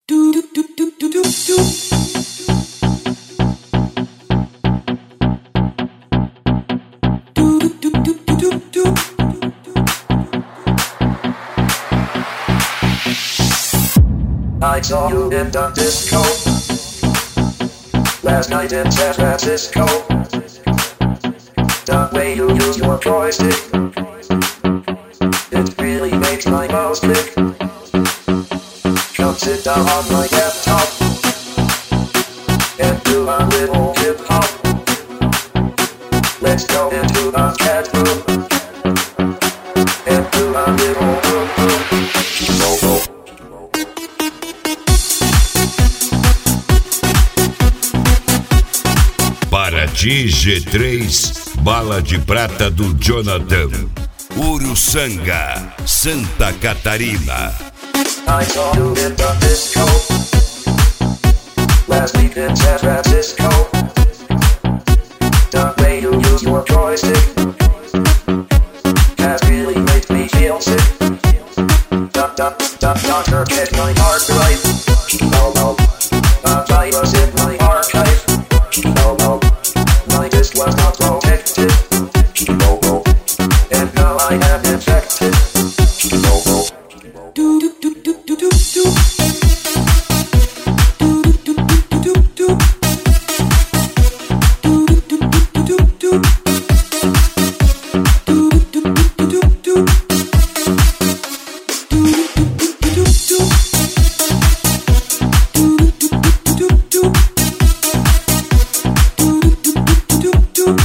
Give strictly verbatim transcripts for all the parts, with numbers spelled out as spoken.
Do do do do do do do. Do do do do do do do. I saw you in the disco last night in San Francisco. The way you use your joystick, it really makes my mouse click. Come sit down on my laptop and do a little hip hop. Let's go into the chat room and do a little boom boom. Go go. Para ti, G três, Bala de Prata do Jonathan, Uruçanga, Santa Catarina. I saw you in the disco last week in San Francisco. The way you use your joystick has really made me feel sick. Duck, duck, duck, doctor, get my heart right. No, no, a virus in my archive. No, no, my disc was not protected. No, no, and now I am infected. No, no. Do do do do do do do. Do do do do do do. Do do do do do do. Do do do do do do. Do do do do do. Do do do do do. Do do do do do.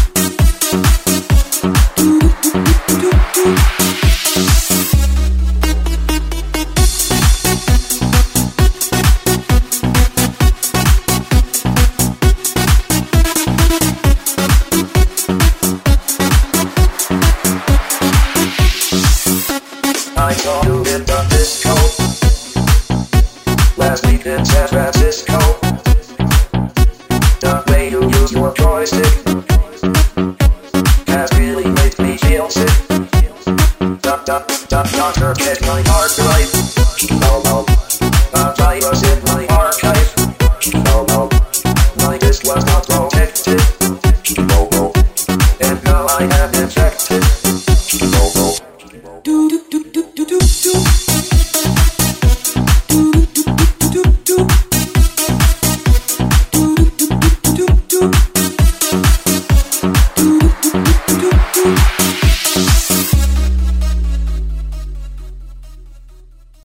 I saw you in the disco last week in San Francisco. The way you use your joystick has really made me feel sick. Duck, duck, duck, doctor, get my heart right.